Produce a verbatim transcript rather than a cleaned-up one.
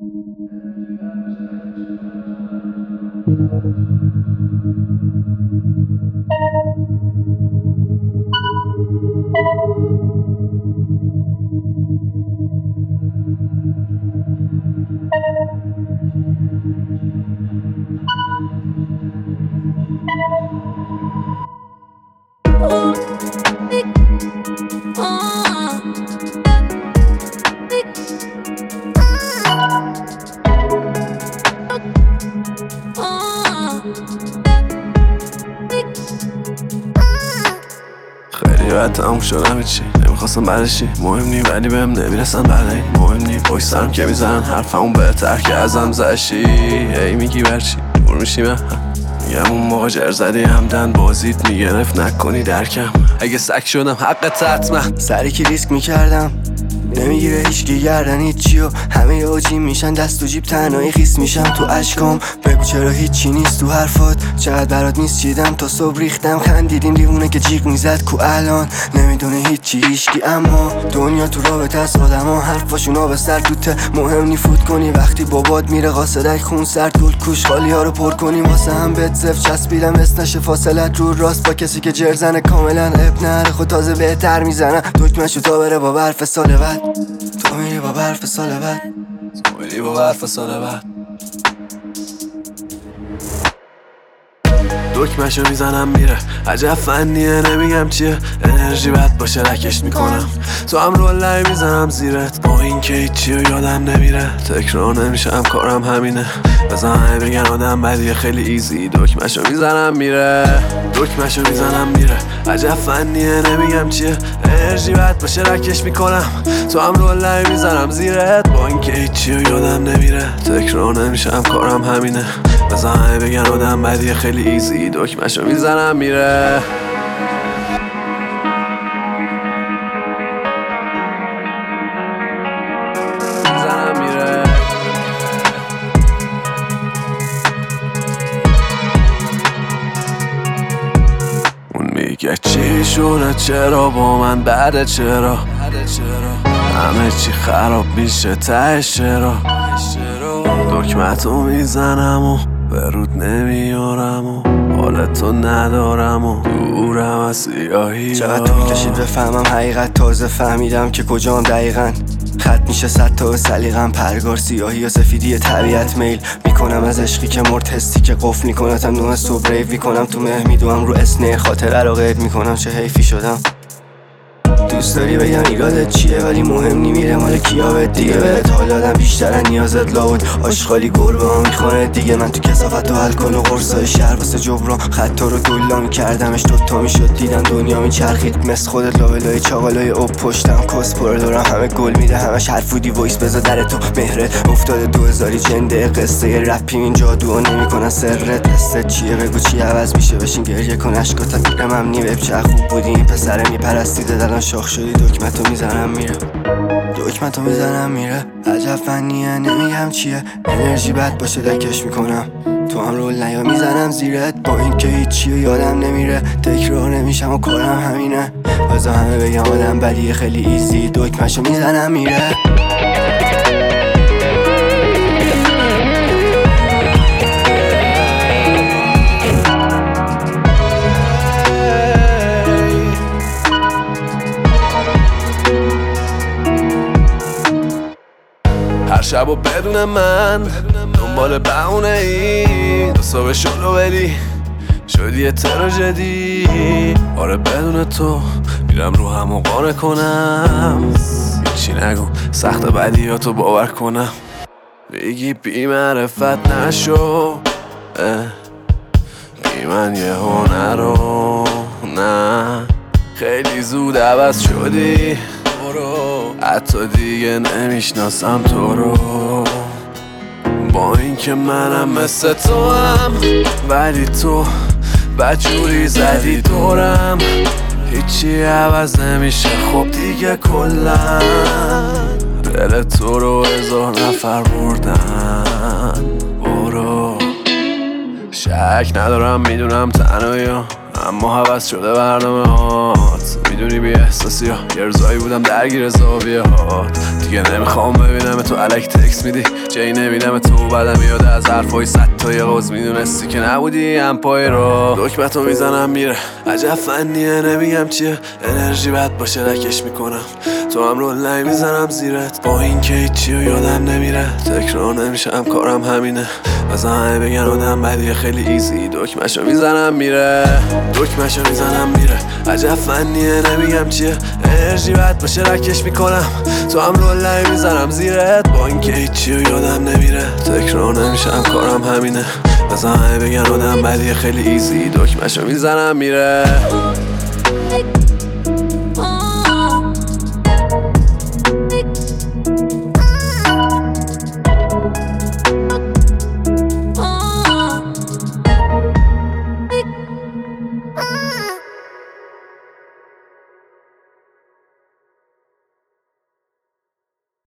خیلی باید تموم شدم هیچی نمیخواستم بعدشی مهم نی ولی بهم نمیرسن بعدی مهم نی پشت سرم که میزنن حرفمون بهتر که ازم زشی هی میگی برچی دور میشی من میگم اون موقع جر زدی همدن بازیت میگرفت نکنی درکم اگه سک شدم حقت حتما سری که ریسک میکردم نمیگیره هیچکی گردن هیچی و همه اوجی میشن دست و جیب تنهایی خیس میشم تو اشکام بگو چرا هیچی نیست تو حرفات چقدر برات نیست چیدم تا صبح ریختم خندیدیم دیوونه که جیغ میزد کو الان نمیدونه هیچی هیچکی اما دنیا تو رابطه است آدما حرفاشون آب سر توته مهم نی فوت کنی وقتی بابات میره قاصدک خون سرد گل کوش خالی ها رو پر کنی واسه هم بهت صفر چسبیدم اسنش فاصلت رو راست با کسی که جرزنه کاملا اب نره خود تازه بهتر میزنه دکمه‌شو تا بره با برف سال بعد تو میری با برف سال بعد تو میری با برف سال بعد دکمه‌شو میزنم میره عجب فنیه نمیگم چیه انرژی بد باشه رکش میکنم تو هم رول میزنم زیرت با این که هیچی و یادم نمیره تکرار نمیشم کارم همینه بزن همه بگن آدم بدیه خیلی ایزی دکمه‌شو میزنم میره دکمه‌شو میزنم میره عجب فنیه نمیگم چیه انرژی بد باشه رکش میکنم تو هم رول میزنم زیرت با این که هیچی و یادم نمیره تکرار نمیشم کارم همینه بزن همه بگن آدم بدیه خیلی ایزی دکمه‌شو میزنم میره میزنم میره اون میگه چی شده چرا با من بعد چرا همه چی خراب میشه تهش چرا دکمه‌تو میزنم و به رود نمیارم و حالتو ندارم و دورم از سیاهی چقدر طول کشید بفهمم حقیقت تازه فهمیدم که کجام دقیقاً خط میشه صد تا سلیقم پرگار سیاهی یا سفیدی طبیعت میل میکنم از عشقی که مرد حسی که قفل میکنتم نوع صبح ریو میکنم تو مه میدوام رو اسنه خاطره رو قید میکنم چه حیفی شدم دوست داری بگم ایرادت چیه ولی مهم نی میره مال کیابت دیگه بهت حال دادم بیشتر نیازت لابد آشغالی گربه ها میخونه دیگه من تو کثافت و الکل و قرصای شهر واسه جبران خطا رو دولا میکردمش دوتا میشد دیدم دنیا میچرخید مثل خودت لابلای چاقالای اوب پشتم کس پره دارم همه گل میده همش حرفودی وایس بذار در تو مهرت افتاده دو هزاری جنده قصه رپی این جادو نمیکنن سرت قصه چیه بگو چی عوض میشه بشین گریه کن اشکاتم میرم ممنی وب چه خوب بودی این پسره میپرستیده دلان شاخ شدی دکمه‌تو میزنم میره دکمه‌تو میزنم میره عجب فنیه نمیگم چیه انرژی بد باشه دکش میکنم تو هم رول نیا میزنم زیرت با این که هیچی و یادم نمیره تکرار نمیشم و کارم همینه بذار همه بگم آدم بدیه خیلی ایزی دکمه‌شو میزنم میره هر شب و بدون من دنبال بهونه ای دو صبح شلو بدی شدی یه تراژدی آره بدون تو میرم رو همو قانع کنم هیچی نگو سخت بدیاتو باور کنم بگی بی معرفت نشو بی من یه هنر رو نه خیلی زود عوض شدی حتی دیگه نمیشناسم تو رو با اینکه منم مثل تو هم ولی تو بدجوری زدی دورم هیچی عوض نمیشه خب دیگه کلا دل تو رو هزار نفر بردن برو شک ندارم میدونم تنهایی اما حوض شده برنامه ها میدونی بی احساسی ها یه روزایی بودم درگیر زاویه ها. دیگه نمیخوام ببینم تو الک تکس میدی جایی نمیدم تو بعدم میاد از حرفای صد تا یه قوز میدونستی که نبودی هم پای رو دکمتو میزنم میره عجب فنیه نمیگم چیه انرژی بد باشه رکش میکنم تو هم رول نمیزنم زیرت با این که هیچی و یادم نمیره تکرار نمیشم کارم همینه از همه بگن آدم بدیه خیلی ایزی دکمشو میزنم میره دکمشو میزنم میره عجب فنیه نمیگم چیه انرژی بد باشه رکش میکنم تو هم رول نمیزنم زیرت با این که هیچی و یادم نمیره تکرار نمیشم کارم همینه از همه بگن آدم بدیه خیلی ایزی دکمشو میزنم میره